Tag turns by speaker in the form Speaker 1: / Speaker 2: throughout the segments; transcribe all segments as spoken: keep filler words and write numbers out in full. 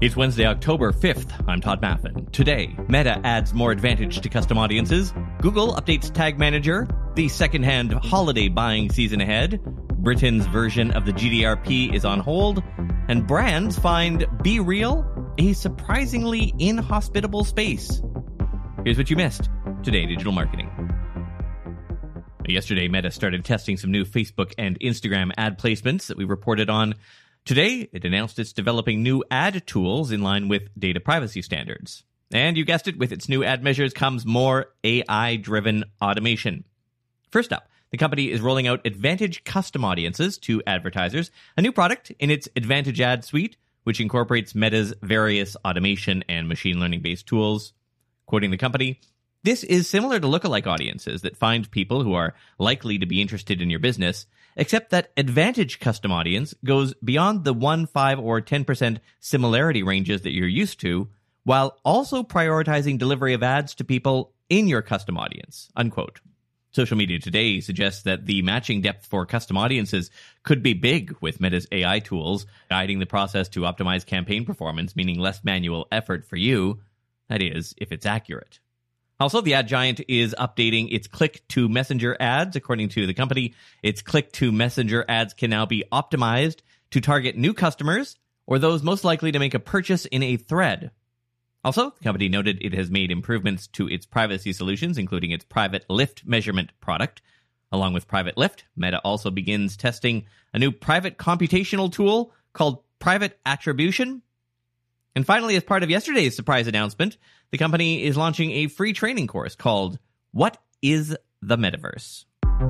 Speaker 1: It's Wednesday, October fifth. I'm Todd Maffin. Today, Meta adds more advantage to custom audiences. Google updates Tag Manager. The second-hand holiday buying season ahead. Britain's version of the G D R P is on hold. And brands find Be Real a surprisingly inhospitable space. Here's what you missed today, Digital Marketing. Yesterday, Meta started testing some new Facebook and Instagram ad placements that we reported on. Today, it announced it's developing new ad tools in line with data privacy standards. And you guessed it, with its new ad measures comes more A I-driven automation. First up, the company is rolling out Advantage Custom Audiences to advertisers, a new product in its Advantage Ad Suite, which incorporates Meta's various automation and machine learning-based tools. Quoting the company, "This is similar to lookalike audiences that find people who are likely to be interested in your business, except that Advantage Custom Audience goes beyond the one, five, or ten percent similarity ranges that you're used to, while also prioritizing delivery of ads to people in your custom audience." Unquote. Social Media Today suggests that the matching depth for custom audiences could be big, with Meta's A I tools guiding the process to optimize campaign performance, meaning less manual effort for you. That is, if it's accurate. Also, the ad giant is updating its click-to-messenger ads. According to the company, its click-to-messenger ads can now be optimized to target new customers or those most likely to make a purchase in a thread. Also, the company noted it has made improvements to its privacy solutions, including its Private Lift measurement product. Along with Private Lift, Meta also begins testing a new private computational tool called Private Attribution. And finally, as part of yesterday's surprise announcement, the company is launching a free training course called What is the Metaverse?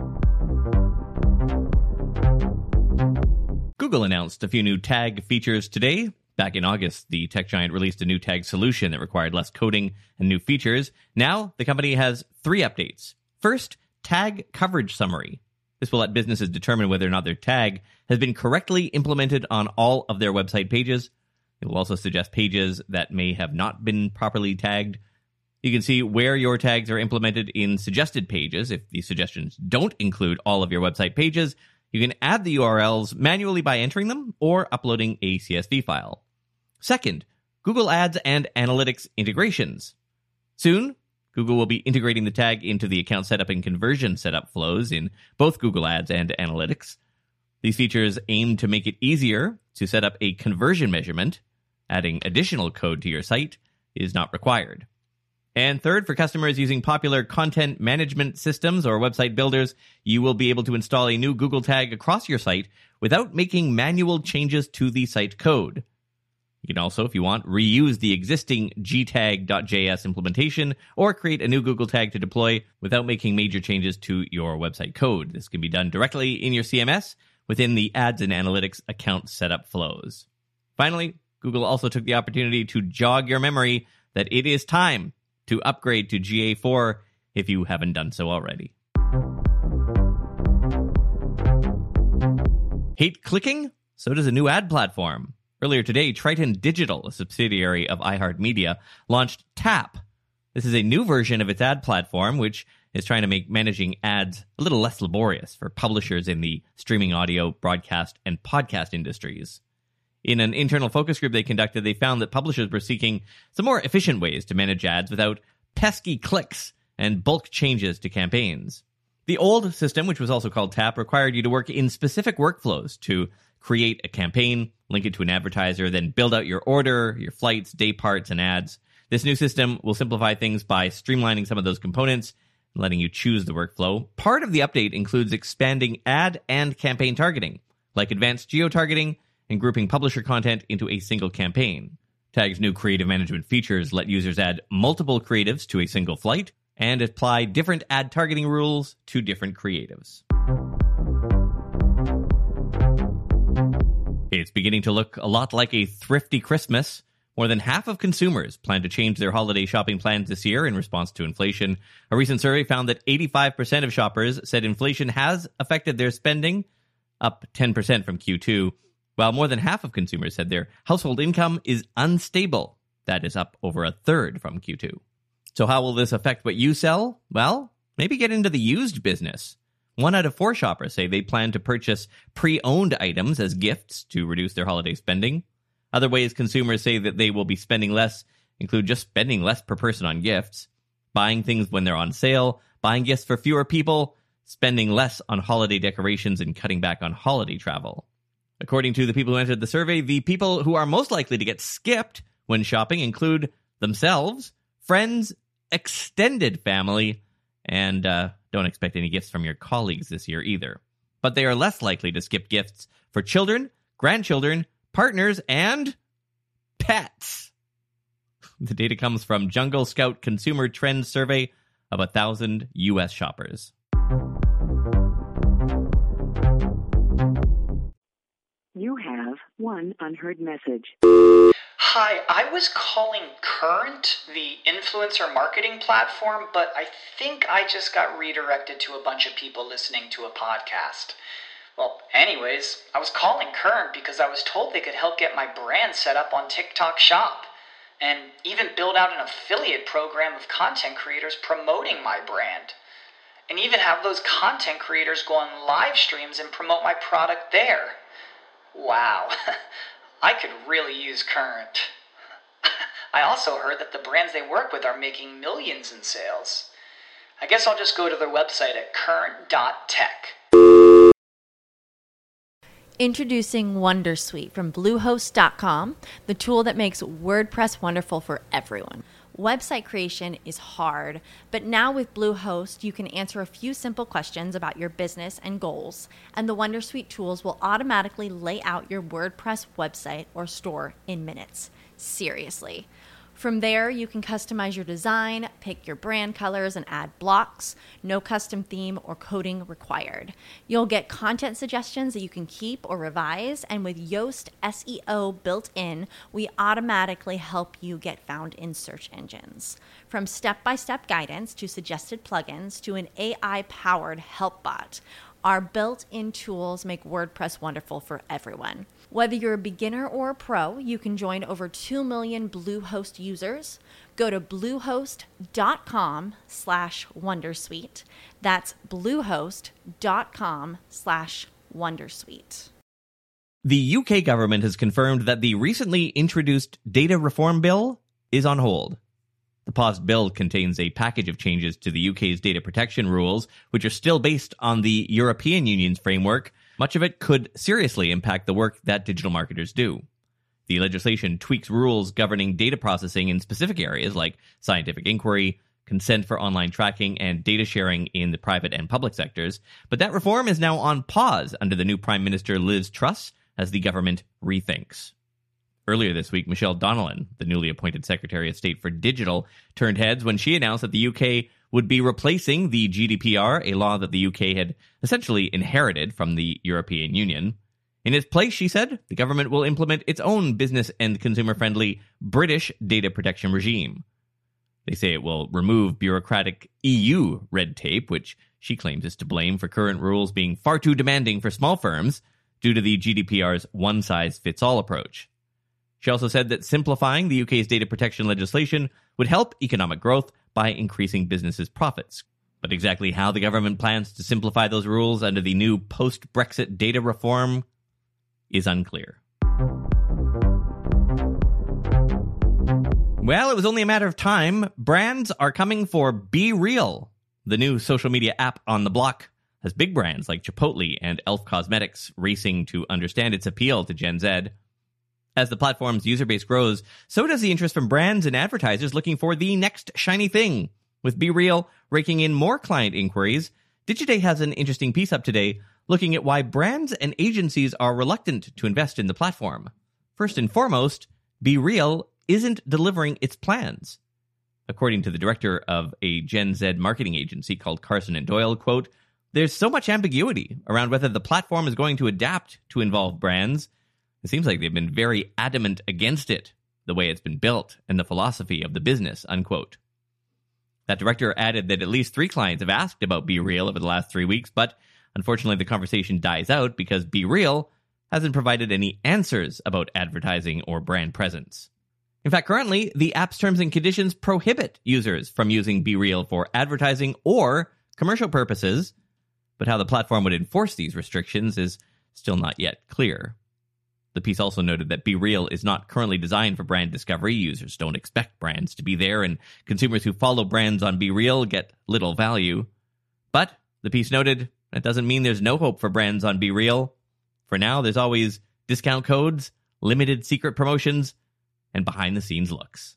Speaker 1: Google announced a few new tag features today. Back in August, the tech giant released a new tag solution that required less coding and new features. Now, the company has three updates. First, Tag Coverage Summary. This will let businesses determine whether or not their tag has been correctly implemented on all of their website pages. It will also suggest pages that may have not been properly tagged. You can see where your tags are implemented in suggested pages. If the suggestions don't include all of your website pages, you can add the U R Ls manually by entering them or uploading a C S V file. Second, Google Ads and Analytics integrations. Soon, Google will be integrating the tag into the account setup and conversion setup flows in both Google Ads and Analytics. These features aim to make it easier to set up a conversion measurement. Adding additional code to your site is not required. And third, for customers using popular content management systems or website builders, you will be able to install a new Google tag across your site without making manual changes to the site code. You can also, if you want, reuse the existing g tag dot j s implementation or create a new Google tag to deploy without making major changes to your website code. This can be done directly in your C M S within the Ads and Analytics account setup flows. Finally, Google also took the opportunity to jog your memory that it is time to upgrade to G A four if you haven't done so already. Hate clicking? So does a new ad platform. Earlier today, Triton Digital, a subsidiary of iHeartMedia, launched Tap. This is a new version of its ad platform, which is trying to make managing ads a little less laborious for publishers in the streaming audio, broadcast, and podcast industries. In an internal focus group they conducted, they found that publishers were seeking some more efficient ways to manage ads without pesky clicks and bulk changes to campaigns. The old system, which was also called Tap, required you to work in specific workflows to create a campaign, link it to an advertiser, then build out your order, your flights, day parts, and ads. This new system will simplify things by streamlining some of those components and letting you choose the workflow. Part of the update includes expanding ad and campaign targeting, like advanced geo-targeting, and grouping publisher content into a single campaign. Tag's new creative management features let users add multiple creatives to a single flight and apply different ad targeting rules to different creatives. It's beginning to look a lot like a thrifty Christmas. More than half of consumers plan to change their holiday shopping plans this year in response to inflation. A recent survey found that eighty-five percent of shoppers said inflation has affected their spending, up ten percent from Q two. While more than half of consumers said their household income is unstable. That is up over a third from Q two. So how will this affect what you sell? Well, maybe get into the used business. One out of four shoppers say they plan to purchase pre-owned items as gifts to reduce their holiday spending. Other ways consumers say that they will be spending less include just spending less per person on gifts, buying things when they're on sale, buying gifts for fewer people, spending less on holiday decorations, and cutting back on holiday travel. According to the people who entered the survey, the people who are most likely to get skipped when shopping include themselves, friends, extended family, and uh, don't expect any gifts from your colleagues this year either. But they are less likely to skip gifts for children, grandchildren, partners, and pets. The data comes from Jungle Scout Consumer Trends Survey of one thousand U S shoppers.
Speaker 2: You have one unheard message.
Speaker 3: Hi, I was calling Current, the influencer marketing platform, but I think I just got redirected to a bunch of people listening to a podcast. Well, anyways, I was calling Current because I was told they could help get my brand set up on TikTok Shop, and even build out an affiliate program of content creators promoting my brand, and even have those content creators go on live streams and promote my product there. Wow, I could really use Current. I also heard that the brands they work with are making millions in sales. I guess I'll just go to their website at current dot tech.
Speaker 4: Introducing Wondersuite from Bluehost dot com, the tool that makes WordPress wonderful for everyone. Website creation is hard, but now with Bluehost, you can answer a few simple questions about your business and goals, and the Wondersuite tools will automatically lay out your WordPress website or store in minutes. Seriously. From there, you can customize your design, pick your brand colors, and add blocks. No custom theme or coding required. You'll get content suggestions that you can keep or revise, and with Yoast S E O built in, we automatically help you get found in search engines. From step-by-step guidance to suggested plugins to an A I-powered help bot, our built-in tools make WordPress wonderful for everyone. Whether you're a beginner or a pro, you can join over two million Bluehost users. Go to bluehost.com slash Wondersuite. That's bluehost.com slash Wondersuite.
Speaker 1: The U K government has confirmed that the recently introduced data reform bill is on hold. The paused bill contains a package of changes to the U K's data protection rules, which are still based on the European Union's framework. Much of it could seriously impact the work that digital marketers do. The legislation tweaks rules governing data processing in specific areas like scientific inquiry, consent for online tracking, and data sharing in the private and public sectors. But that reform is now on pause under the new Prime Minister Liz Truss as the government rethinks. Earlier this week, Michelle Donnellan, the newly appointed Secretary of State for Digital, turned heads when she announced that the U K would be replacing the G D P R, a law that the U K had essentially inherited from the European Union. In its place, she said, the government will implement its own business and consumer-friendly British data protection regime. They say it will remove bureaucratic E U red tape, which she claims is to blame for current rules being far too demanding for small firms due to the G D P R's one-size-fits-all approach. She also said that simplifying the U K's data protection legislation would help economic growth by increasing businesses' profits. But exactly how the government plans to simplify those rules under the new post-Brexit data reform is unclear. Well, it was only a matter of time. Brands are coming for Be Real. The new social media app on the block has big brands like Chipotle and e l f Cosmetics racing to understand its appeal to Gen Z. As the platform's user base grows, so does the interest from brands and advertisers looking for the next shiny thing. With Be Real raking in more client inquiries, Digiday has an interesting piece up today looking at why brands and agencies are reluctant to invest in the platform. First and foremost, Be Real isn't delivering its plans. According to the director of a Gen Z marketing agency called Carson and Doyle, quote, "There's so much ambiguity around whether the platform is going to adapt to involve brands. It seems like they've been very adamant against it, the way it's been built and the philosophy of the business," unquote. That director added that at least three clients have asked about Be Real over the last three weeks, but unfortunately the conversation dies out because Be Real hasn't provided any answers about advertising or brand presence. In fact, currently, the app's terms and conditions prohibit users from using Be Real for advertising or commercial purposes, but how the platform would enforce these restrictions is still not yet clear. The piece also noted that Be Real is not currently designed for brand discovery. Users don't expect brands to be there, and consumers who follow brands on Be Real get little value. But the piece noted that doesn't mean there's no hope for brands on Be Real. For now, there's always discount codes, limited secret promotions, and behind-the-scenes looks.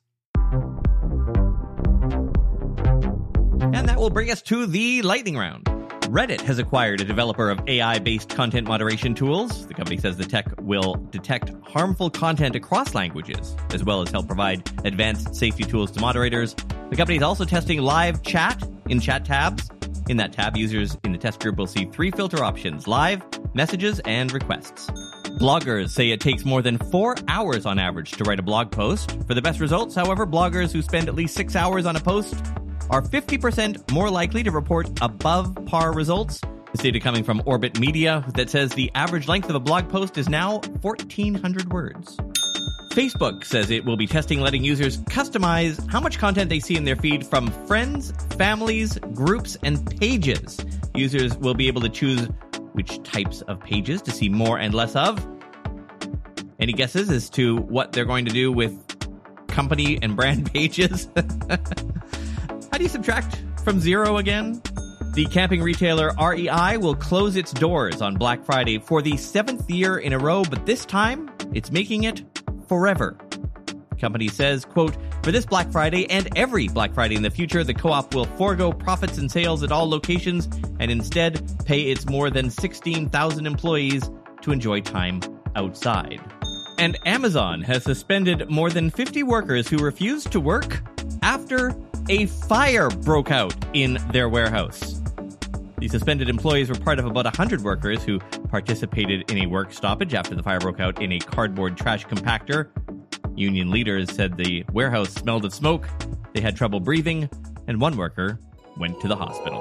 Speaker 1: And that will bring us to the lightning round. Reddit has acquired a developer of A I-based content moderation tools. The company says the tech will detect harmful content across languages, as well as help provide advanced safety tools to moderators. The company is also testing live chat in chat tabs. In that tab, users in the test group will see three filter options: live, messages, and requests. Bloggers say it takes more than four hours on average to write a blog post. For the best results, however, bloggers who spend at least six hours on a post are fifty percent more likely to report above par results. This data coming from Orbit Media that says the average length of a blog post is now fourteen hundred words. Facebook says it will be testing letting users customize how much content they see in their feed from friends, families, groups, and pages. Users will be able to choose which types of pages to see more and less of. Any guesses as to what they're going to do with company and brand pages? How do you subtract from zero again? The camping retailer R E I will close its doors on Black Friday for the seventh year in a row, but this time it's making it forever. The company says, quote, "For this Black Friday and every Black Friday in the future, the co-op will forego profits and sales at all locations and instead pay its more than sixteen thousand employees to enjoy time outside." And Amazon has suspended more than fifty workers who refused to work after a fire broke out in their warehouse. The suspended employees were part of about one hundred workers who participated in a work stoppage after the fire broke out in a cardboard trash compactor. Union leaders said the warehouse smelled of smoke, they had trouble breathing, and one worker went to the hospital.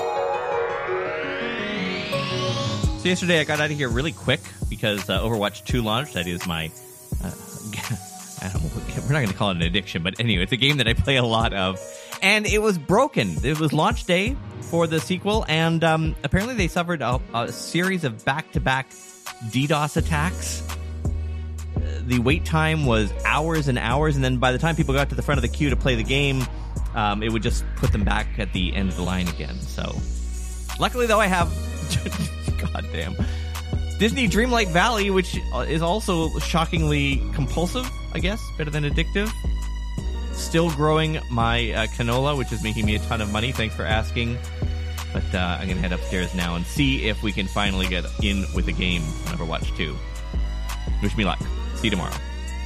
Speaker 1: So yesterday I got out of here really quick because uh, Overwatch two launched. That is my... Uh, I don't know, we're not going to call it an addiction, but anyway, it's a game that I play a lot of. And it was broken. It was launch day for the sequel, and um, apparently they suffered a, a series of back-to-back DDoS attacks. The wait time was hours and hours, and then by the time people got to the front of the queue to play the game, um, it would just put them back at the end of the line again. So, luckily though, I have... goddamn... Disney Dreamlight Valley, which is also shockingly compulsive, I guess, better than addictive. Still growing my uh, canola, which is making me a ton of money. Thanks for asking. But uh, I'm going to head upstairs now and see if we can finally get in with the game on Overwatch two. Wish me luck. See you tomorrow.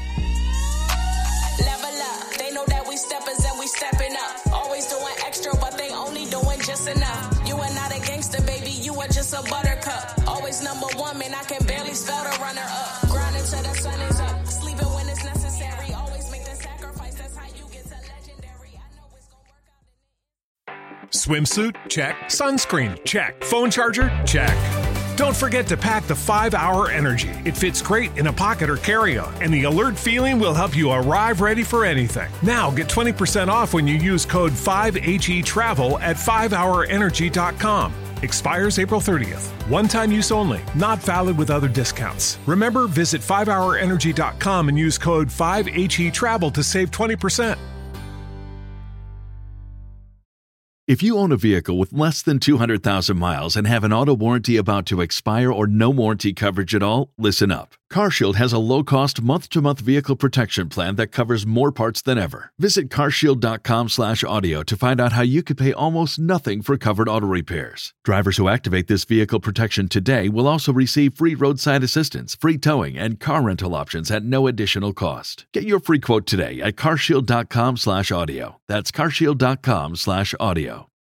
Speaker 5: Level up. They know that we steppers and we stepping up. Always doing extra, but they only doing just enough. You are not a gangster, baby. You are just a buttercup. Always number one, man. I can barely spell the runner up. Grinding till the sun is up. Sleeping when it's necessary. Always make the sacrifice. That's how you get to legendary. I know it's gonna work out.
Speaker 6: Swimsuit? Check. Sunscreen? Check. Phone charger? Check. Don't forget to pack the five hour Energy. It fits great in a pocket or carry-on, and the alert feeling will help you arrive ready for anything. Now get twenty percent off when you use code five H E travel at five hour energy dot com. Expires April thirtieth. One-time use only. Not valid with other discounts. Remember, visit five hour energy dot com and use code five H E travel to save twenty percent.
Speaker 7: If you own a vehicle with less than two hundred thousand miles and have an auto warranty about to expire or no warranty coverage at all, listen up. CarShield has a low-cost month-to-month vehicle protection plan that covers more parts than ever. Visit carshield dot com slash audio to find out how you could pay almost nothing for covered auto repairs. Drivers who activate this vehicle protection today will also receive free roadside assistance, free towing, and car rental options at no additional cost. Get your free quote today at carshield dot com slash audio. That's carshield dot com slash audio.